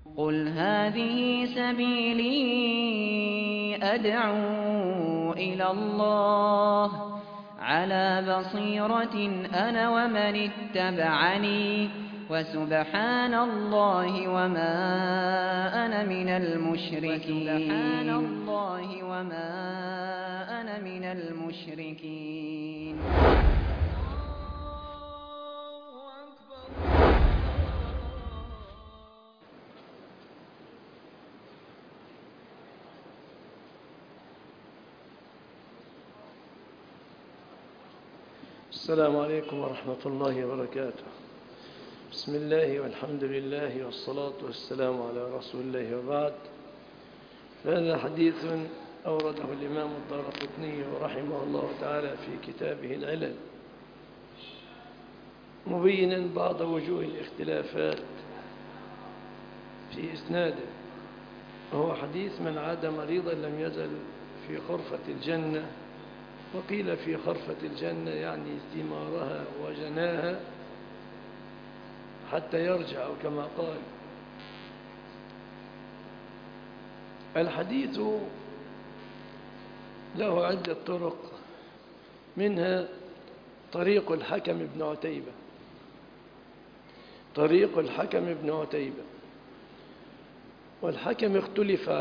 قُلْ هَٰذِهِ سَبِيلِي أَدْعُو إِلَى اللَّهِ ۚ عَلَىٰ بَصِيرَةٍ أَنَا وَمَنِ اتَّبَعَنِي ۖ وَسُبْحَانَ اللَّهِ وَمَا أَنَا مِنَ الْمُشْرِكِينَ. السلام عليكم ورحمة الله وبركاته. بسم الله والحمد لله والصلاة والسلام على رسول الله وبعد. فهذا حديث أورده الإمام الدارقطني رحمه الله تعالى في كتابه العلل، مبينا بعض وجوه الاختلافات في إسناده. وهو حديث من عاد مريضا لم يزل في غرفة الجنة، وقيل في خرفة الجنة يعني ثمارها وجناها حتى يرجع كما قال. الحديث له عدة طرق، منها طريق الحكم بن عتيبة. طريق الحكم بن عتيبة، والحكم اختلف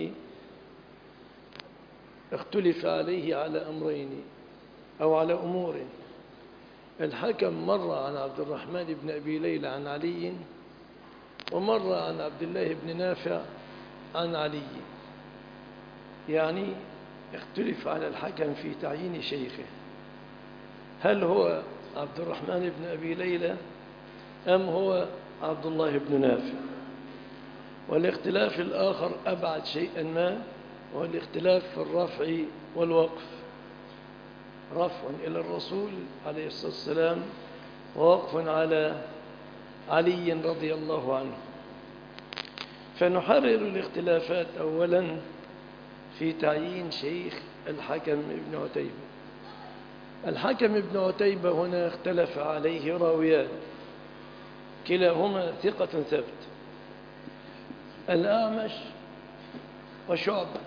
عليه على أمرين أو على أمور. الحكم مر عن عبد الرحمن بن أبي ليلى عن علي، ومر عن عبد الله بن نافع عن علي، يعني اختلف على الحكم في تعيين شيخه، هل هو عبد الرحمن بن أبي ليلى أم هو عبد الله بن نافع. والاختلاف الآخر أبعد شيئا ما، وهو الاختلاف في الرفع والوقف، رفع إلى الرسول عليه الصلاة والسلام ووقف على علي رضي الله عنه. فنحرر الاختلافات أولا في تعيين شيخ الحكم بن عتيبة. الحكم بن عتيبة هنا اختلف عليه راويان، كلاهما ثقة ثبت، الأعمش وشعبة.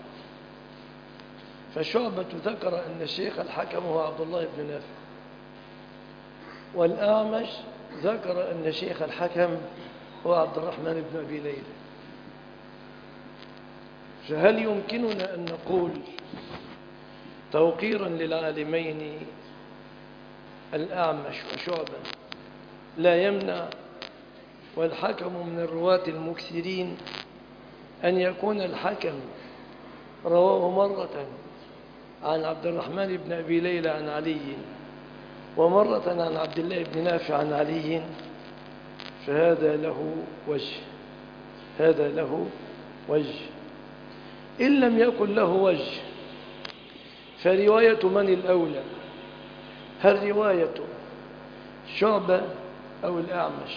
فشعبة ذكر أن الشيخ الحكم هو عبد الله بن نافع، والأعمش ذكر أن شيخ الحكم هو عبد الرحمن بن أبي ليلى. فهل يمكننا أن نقول توقيرا للعالمين الأعمش وشعبة لا يمنع والحكم من الرواة المكثرين أن يكون الحكم رواه مرة عن عبد الرحمن بن أبي ليلى عن علي، ومرة عن عبد الله بن نافع عن علي؟ فهذا له وجه، هذا له وجه. إن لم يكن له وجه فرواية من الأولى؟ هل رواية شعبة أو الأعمش؟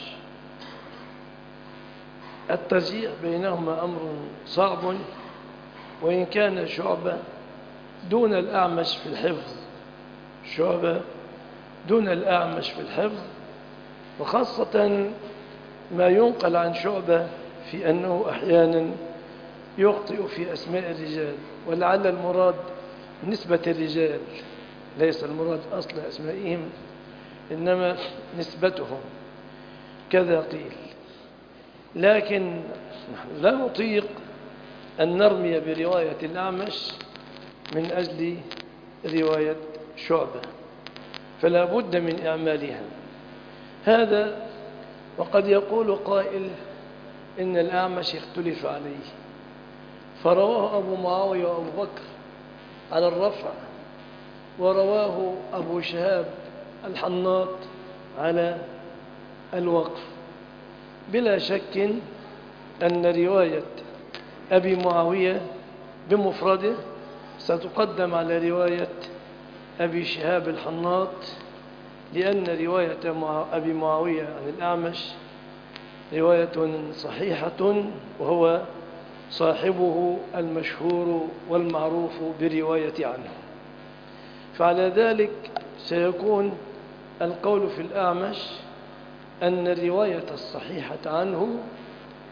الترجيح بينهما أمر صعب، وإن كان شعبة دون الأعمش في الحفظ، شعبة دون الأعمش في الحفظ، وخاصة ما ينقل عن شعبة في أنه أحيانا يخطئ في أسماء الرجال، ولعل المراد نسبة الرجال، ليس المراد أصل أسمائهم إنما نسبتهم، كذا قيل. لكن نحن لا نطيق أن نرمي برواية الأعمش من أجل رواية شعبة، فلا بد من إعمالها. هذا وقد يقول قائل إن الأعمش اختلف عليه، فرواه أبو معاوية وأبو بكر على الرفع، ورواه أبو شهاب الحناط على الوقف. بلا شك أن رواية أبي معاوية بمفرده ستقدم على رواية أبي شهاب الحناط، لأن رواية أبي معاوية عن الأعمش رواية صحيحة، وهو صاحبه المشهور والمعروف برواية عنه. فعلى ذلك سيكون القول في الأعمش أن الرواية الصحيحة عنه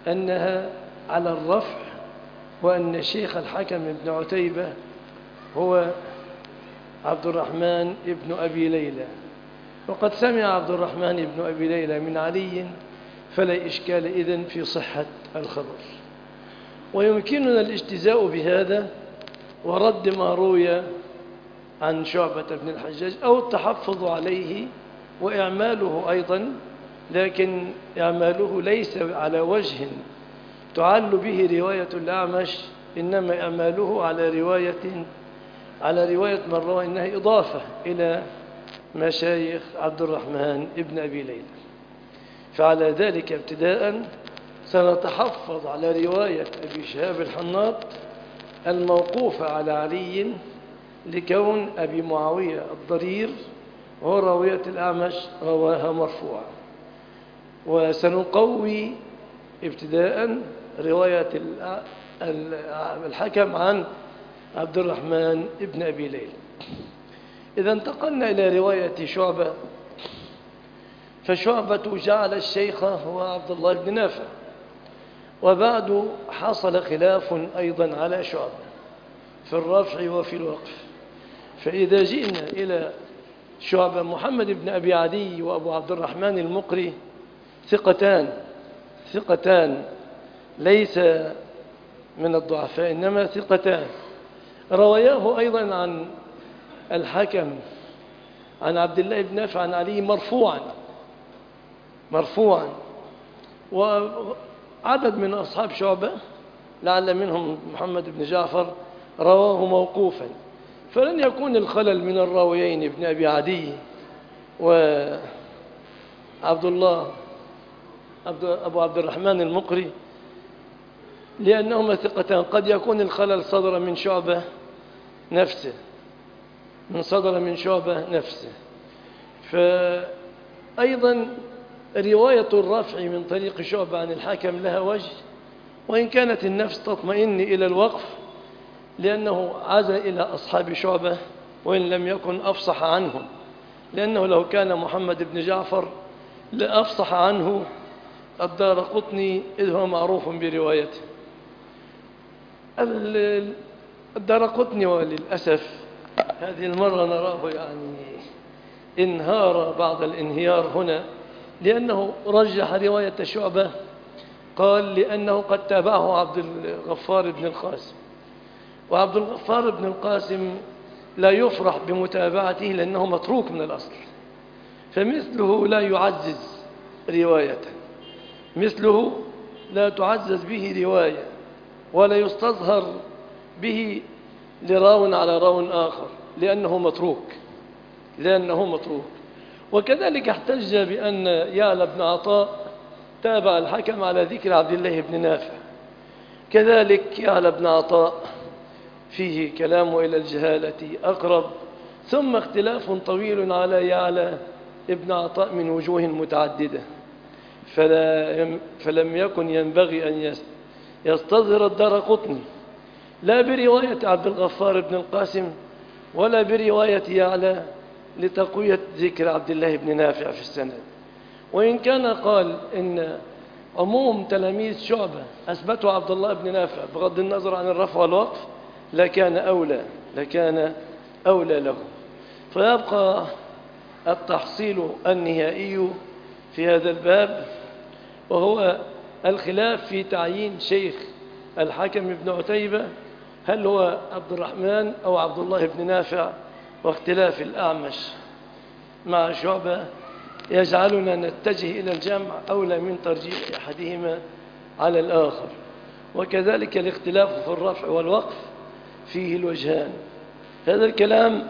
أنها على الرفع، وأن شيخ الحكم بن عتيبة هو عبد الرحمن بن أبي ليلى، وقد سمع عبد الرحمن بن أبي ليلى من علي، فلا إشكال إذن في صحة الخبر. ويمكننا الاجتزاء بهذا ورد ما روي عن شعبة بن الحجاج أو التحفظ عليه وإعماله أيضا، لكن إعماله ليس على وجه تعل به رواية الأعمش، إنما إعماله على رواية من روى إنها إضافة إلى مشايخ عبد الرحمن ابن أبي ليلى. فعلى ذلك ابتداء سنتحفظ على رواية أبي شهاب الحناط الموقوفة على علي لكون أبي معاوية الضرير وهو راوية الأعمش رواها مرفوعة. وسنقوي ابتداء رواية الحكم عن عبد الرحمن ابن أبي ليلى. إذا انتقلنا إلى رواية شعبة، فشعبة جعل الشيخ هو عبد الله بن نافع، وبعد حصل خلاف أيضا على شعبة في الرفع وفي الوقف. فإذا جئنا إلى شعبة، محمد بن أبي عدي وأبو عبد الرحمن المقري ثقتان ليس من الضعفاء إنما ثقتان، رواياه أيضا عن الحكم عن عبد الله بن نافع عن علي مرفوعا. وعدد من أصحاب شعبة لعل منهم محمد بن جعفر رواه موقوفا، فلن يكون الخلل من الراويين ابن أبي عدي وعبد الله أبو عبد الرحمن المقري، لأنهما ثقتان. قد يكون الخلل صدر من شعبة نفسه. فأيضا رواية الرفع من طريق شعبة عن الحكم لها وجه، وإن كانت النفس تطمئن إلى الوقف لأنه عاد إلى أصحاب شعبة وإن لم يكن أفصح عنهم، لأنه لو كان محمد بن جعفر لأفصح عنه الدارقطني إذ هو معروف بروايته. الدارقطني وللأسف هذه المرة نراه يعني انهار بعض الانهيار هنا، لأنه رجح رواية شعبة، قال لأنه قد تابعه عبد الغفار بن القاسم، وعبد الغفار بن القاسم لا يفرح بمتابعته لأنه متروك من الأصل، فمثله لا يعزز رواية، مثله لا تعزز به رواية ولا يستظهر به لراو على راو آخر لأنه متروك. وكذلك احتج بأن يعلى بن عطاء تابع الحكم على ذكر عبد الله بن نافع، كذلك يعلى بن عطاء فيه كلام إلى الجهالة أقرب، ثم اختلاف طويل على يعلى ابن عطاء من وجوه متعددة، فلم يكن ينبغي أن يستظهر الدارقطني لا برواية عبد الغفار بن القاسم ولا برواية يعلى لتقوية ذكر عبد الله بن نافع في السند. وإن كان قال إن عموم تلاميذ شعبة أثبتوا عبد الله بن نافع بغض النظر عن الرفع والوقف لكان أولى له. فيبقى التحصيل النهائي في هذا الباب، وهو الخلاف في تعيين شيخ الحكم بن عتيبة هل هو عبد الرحمن أو عبد الله بن نافع، واختلاف الأعمش مع شعبة يجعلنا نتجه إلى الجمع أولى من ترجيح أحدهما على الآخر. وكذلك الاختلاف في الرفع والوقف فيه الوجهان. هذا الكلام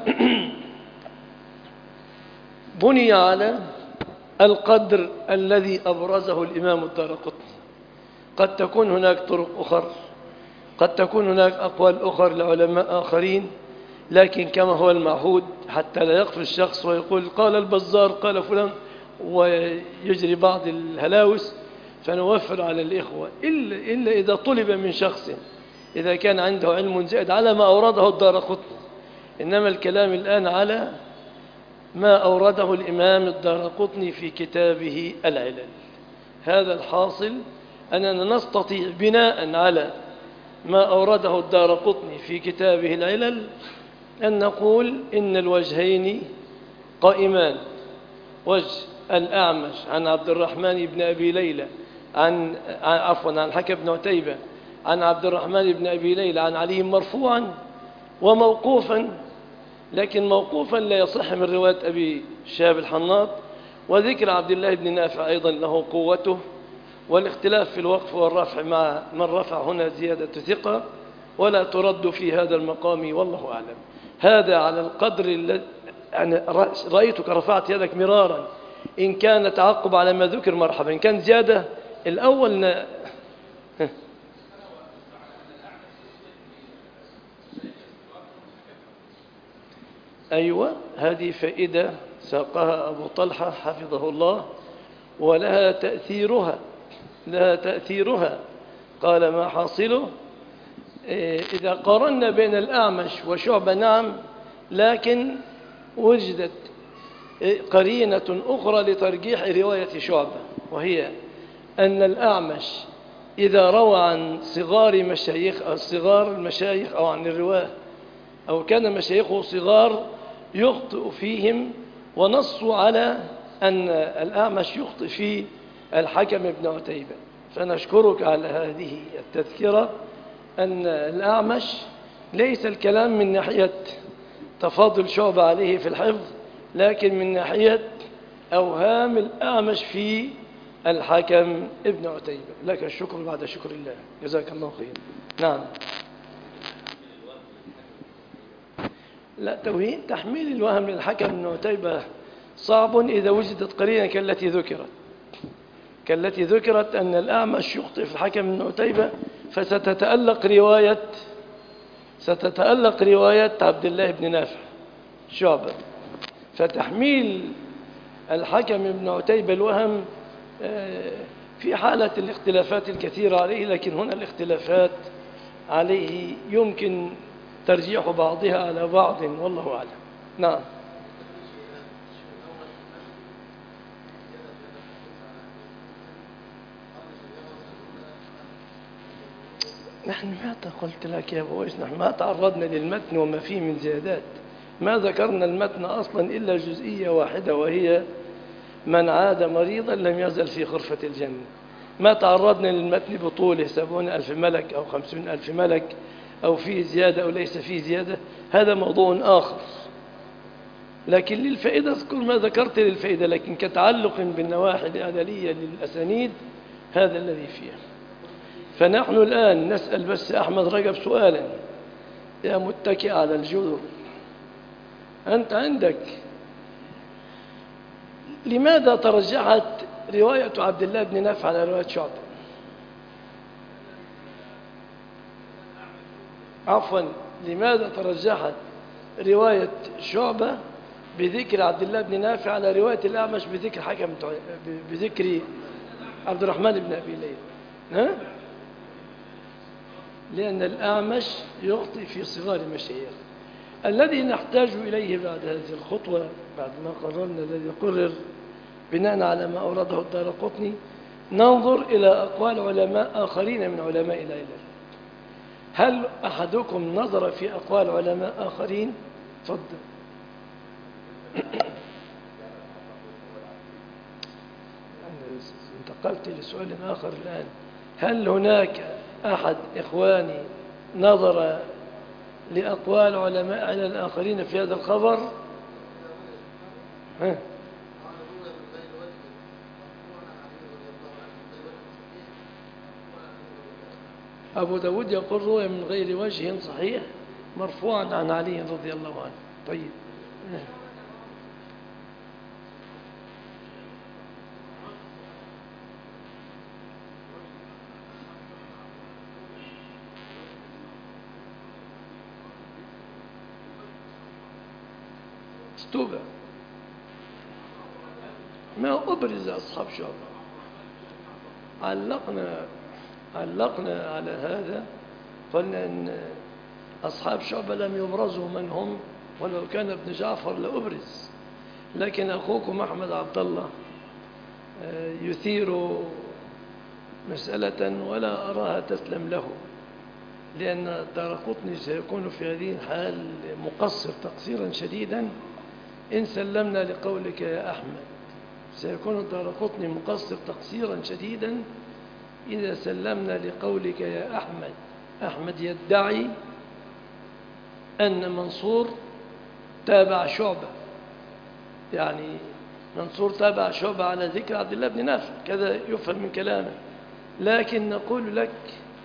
بني على القدر الذي أبرزه الإمام الدارقطني. قد تكون هناك طرق أخرى، قد تكون هناك أقوال أخرى لعلماء آخرين، لكن كما هو المعهود حتى لا يقف الشخص ويقول قال البزار قال فلان ويجري بعض الهلاوس، فنوفر على الإخوة إلا إذا طلب من شخص إذا كان عنده علم زائد على ما أورده الدارقطني. إنما الكلام الآن على ما أورده الإمام الدارقطني في كتابه العلل. هذا الحاصل أننا نستطيع بناء على ما أورده الدارقطني في كتابه العلل أن نقول إن الوجهين قائمان: وجه الأعمش عن عبد الرحمن بن أبي ليلى عن الحكم بن عتيبة عن عبد الرحمن بن أبي ليلى عن علي مرفوعا، وموقوفا، لكن موقوفا لا يصح من رواية أبي شهاب الحناط. وذكر عبد الله بن نافع أيضا له قوته، والاختلاف في الوقف والرفع مع من رفع هنا زيادة ثقة ولا ترد في هذا المقام، والله أعلم. هذا على القدر الذي يعني رأيتك رفعت يدك مرارا. إن كان تعقب على ما ذكر مرحبا، إن كان زيادة الأول أيوة، هذه فائدة ساقها أبو طلحة حفظه الله، ولها تأثيرها، لها تأثيرها. قال: ما حاصله إذا قارنا بين الأعمش وشعبة نعم، لكن وجدت قرينة أخرى لترجيح رواية شعبة، وهي أن الأعمش إذا روى عن صغار مشايخ أو صغار المشايخ أو عن الرواه أو كان مشايخه صغار يخطئ فيهم، ونصوا على أن الأعمش يخطئ في الحكم بن عتيبة. فنشكرك على هذه التذكرة أن الأعمش ليس الكلام من ناحية تفاضل شعبة عليه في الحفظ، لكن من ناحية أوهام الأعمش في الحكم ابن عتيبة. لك الشكر بعد شكر الله، جزاك الله خير. نعم. لا، تحميل الوهم للحكم ابن عتيبة صعب إذا وجدت قرينة كالتي ذكرت أن الأعمش يخطئ في الحكم ابن عتيبة، فستتألق رواية عبد الله بن نافع شعبة. فتحميل الحكم ابن عتيبة الوهم في حالة الاختلافات الكثيرة عليه، لكن هنا الاختلافات عليه يمكن ترجيح بعضها على بعض، والله أعلم. نعم. نحن ما قلت لك يا أبو إيش، نحن ما تعرضنا للمتن وما فيه من زيادات، ما ذكرنا المتن أصلا إلا جزئية واحدة، وهي من عاد مريضا لم يزل في غرفة الجنة. ما تعرضنا للمتن بطوله 70,000 ملك أو 50,000 ملك أو فيه زيادة أو ليس فيه زيادة، هذا موضوع آخر. لكن للفائدة اذكر ما ذكرت للفائدة، لكن كتعلق بالنواحي الأدلية للأسانيد هذا الذي فيها. فنحن الآن نسأل بس أحمد رجب سؤالا يا متكئ على الجدر، أنت عندك لماذا ترجحت رواية عبد الله بن نافع على رواية شعبة؟ عفوا، لماذا ترجحت رواية شعبة بذكر عبد الله بن نافع على رواية الأعمش بذكر عبد الرحمن بن أبي ليلى؟ لأن الأعمش يخطئ في صغار المشايخ. الذي نحتاج إليه بعد هذه الخطوة، بعد ما قررنا الذي قرر بناء على ما أورده الدارقطني، ننظر إلى أقوال علماء آخرين من علماء العلل. هل أحدكم نظر في أقوال علماء آخرين؟ تفضل. انتقلت لسؤال آخر الآن. هل هناك أحد إخواني نظر لأقوال علماء علل الآخرين في هذا الخبر؟ أبو داود يقول روى من غير وجه صحيح مرفوعا عن علي رضي الله عنه. طيب. استوبة ما أبرز أصحاب شعبة. علقنا على هذا، قلنا أن أصحاب شعبة لم يبرزوا من هم، ولو كان ابن جعفر لأبرز، لكن أخوكم أحمد عبد الله يثير مسألة ولا أراها تسلم له، لأن الدارقطني سيكون في هذه الحال مقصر تقصيرا شديدا إن سلمنا لقولك يا أحمد. سيكون الدارقطني مقصر تقصيرا شديدا إذا سلمنا لقولك يا أحمد. أحمد يدعي أن منصور تابع شعبة، يعني منصور تابع شعبة على ذكر عبد الله بن نافع، كذا يفهم من كلامه. لكن نقول لك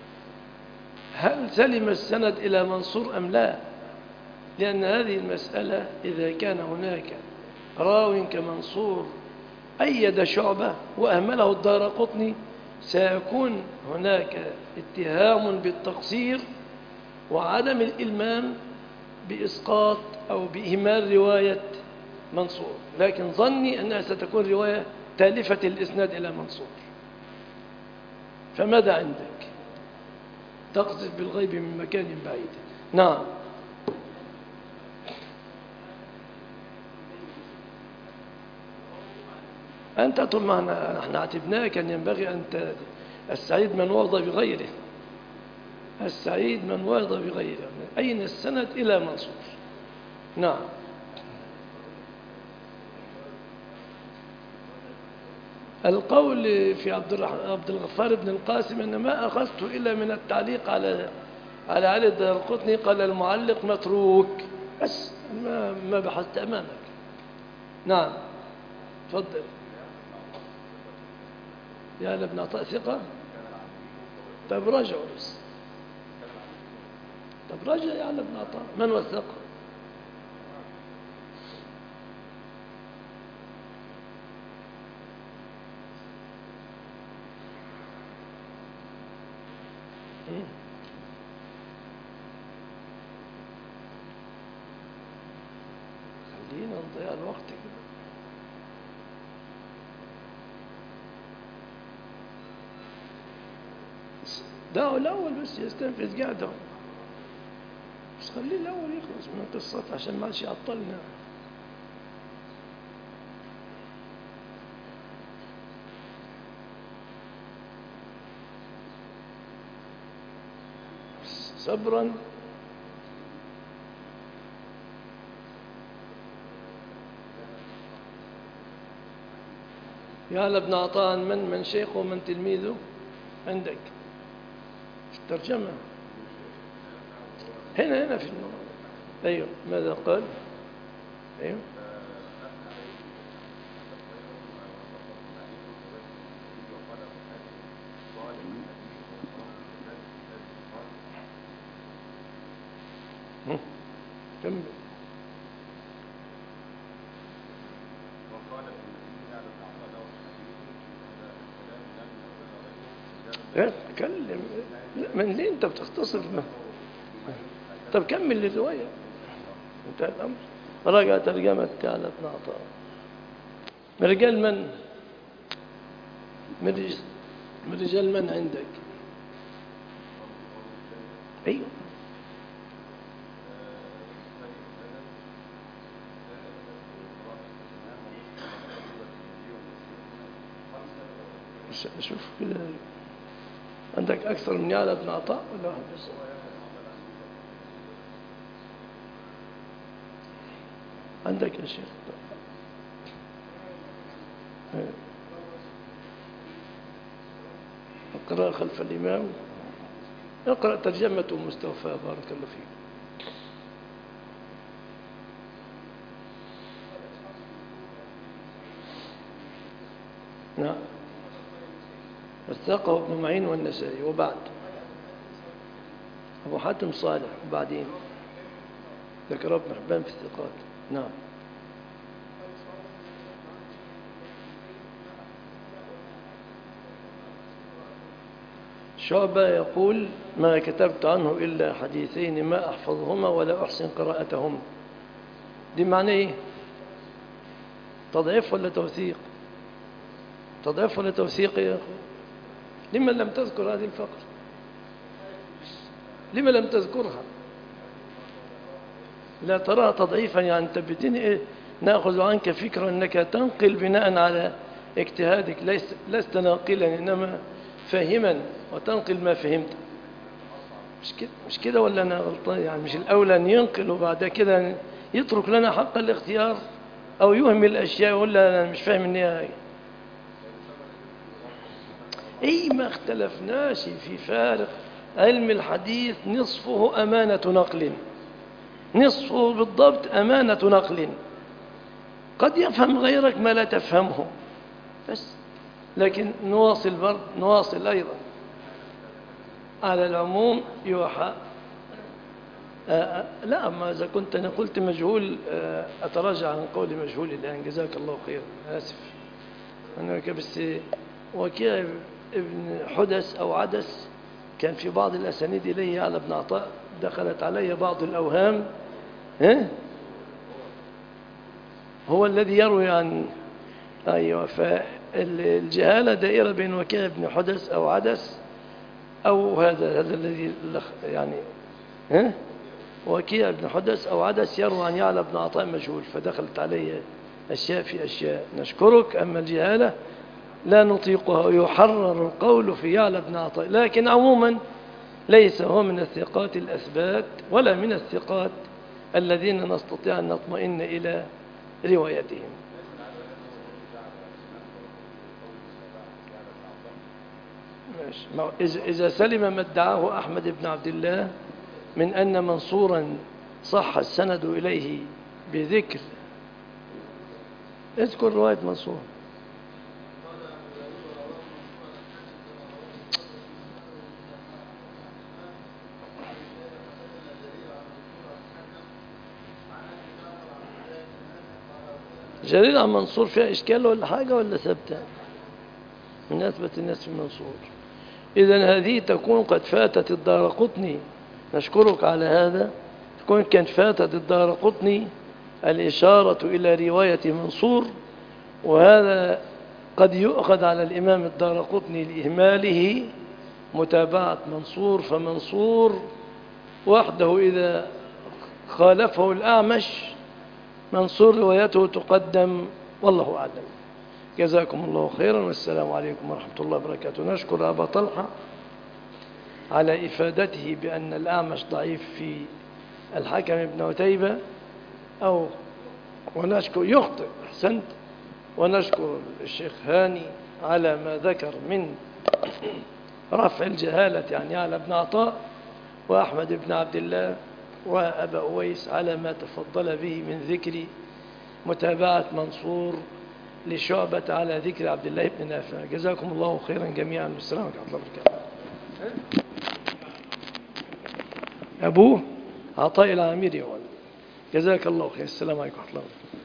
هل سلم السند إلى منصور أم لا؟ لأن هذه المسألة إذا كان هناك راو كمنصور أيد شعبة وأهمله الدارقطني سيكون هناك اتهام بالتقصير وعدم الإلمام بإسقاط أو بإهمال رواية منصور. لكن ظني أنها ستكون رواية تالفة الإسناد إلى منصور. فماذا عندك؟ تقذف بالغيب من مكان بعيد. نعم. أنت طول ما نحن اعتبناك أن ينبغي أن السعيد من وعظ بغيره. السعيد من وعظ بغيره. أين السند إلى منصور؟ نعم. القول في عبد الغفار بن القاسم أن ما أخذت إلا من التعليق على علي الدارقطني. قال المعلق متروك، بس ما بحثت أمامك. نعم تفضل. يا ابن عطاء ثقة؟ طيب راجعوا بس. طب راجع يا ابن عطاء، من وثقه؟ خلينا نضيع الوقت كده. دعوا الأول بس يستنفذ قاعده، بس خليه الأول يخلص من القصة عشان ما عادش يعطلنا. صبرا. يا ابن عطاء من شيخه ومن تلميذه عندك في الترجمة؟ هنا في النور. أيوه ماذا قال؟ أيوه كمل. تكلم من ليه انت بتختصر؟ طب كمل الرواية. انتهى الأمر. راجع ترجمة على ابن عطاء. من رجال من رجال من عندك؟ ايوه شوف كده. عندك أكثر من يعلى ابن عطاء ولا واحد بس؟ عندك يا شيخ؟ اقرأ خلف الإمام. اقرأ ترجمته مستوفى بارك الله فيك. نعم. وثقه ابن معين والنسائي. وبعد أبو حاتم صالح. وبعدين ذكر ابن حبان في الثقات. نعم. شعبة يقول ما كتبت عنه إلا حديثين ما أحفظهما ولا أحسن قراءتهم. دي معنى إيه؟ تضعيف ولا توثيق؟ تضعيف ولا توثيق يا أخي؟ لما لم تذكر هذه الفقرة؟ لما لم تذكرها؟ لا تراها تضعيفا؟ يعني تبتني إيه؟ نأخذ عنك فكرة أنك تنقل بناء على اجتهادك، لست ناقلا إنما فاهما وتنقل ما فهمت. مش كده ولا أنا غلطان؟ يعني مش الأولى أن ينقل وبعد كده يترك لنا حق الاختيار، أو يهمل الأشياء ويقول لا أنا مش فاهم النهاية؟ أي ما اختلفناش في فارق. علم الحديث نصفه أمانة نقل، نصفه بالضبط أمانة نقل. قد يفهم غيرك ما لا تفهمه بس، لكن نواصل أيضا. على العموم يوحى. لا، ما إذا كنت أنا قلت مجهول أتراجع عن قولي مجهول الآن. جزاك الله خير، آسف. أنا بس وكيع ابن حدث أو عدس كان في بعض الأسانيد إليه على ابن عطاء، دخلت علي بعض الأوهام. هو الذي يروي عن أيوة. فالجهالة دائرة بين وكيع ابن حدث أو عدس، أو هذا الذي يعني وكيع ابن حدث أو عدس يروي عن يعلى بن عطاء مجهول، فدخلت علي أشياء في أشياء. نشكرك. أما الجهالة لا نطيقها، يحرر القول في يعلى بن عطاء، لكن عموما ليس هو من الثقات الأثبات ولا من الثقات الذين نستطيع أن نطمئن إلى روايتهم. إذا سلم ما ادعاه أحمد بن عبد الله من أن منصورا صح السند إليه بذكر، اذكر رواية منصور. جرير عن منصور فيها إشكال ولا حاجة ولا ثابتة؟ من أثبت الناس في منصور. إذن هذه تكون قد فاتت الدارقطني. نشكرك على هذا. تكون كانت فاتت الدارقطني الإشارة إلى رواية منصور، وهذا قد يؤخذ على الإمام الدارقطني لإهماله متابعة منصور. فمنصور وحده إذا خالفه الأعمش منصور روايته تقدم، والله أعلم. جزاكم الله خيرا، والسلام عليكم ورحمة الله وبركاته. نشكر أبا طلحة على إفادته بأن الأعمش ضعيف في الحكم ابن عتيبة، ونشكر يخطئ، أحسنت. ونشكر الشيخ هاني على ما ذكر من رفع الجهالة عن يعلى بن عطاء وأحمد بن عبد الله وأبا أويس على ما تفضل به من ذكر متابعة منصور لشعبة على ذكر عبد الله بن نافع. جزاكم الله خيرا جميعا، والسلام عليكم ورحمة الله وبركاته. أبوه عطاء العامري. جزاك الله خير. السلام عليكم ورحمة الله وبركاته.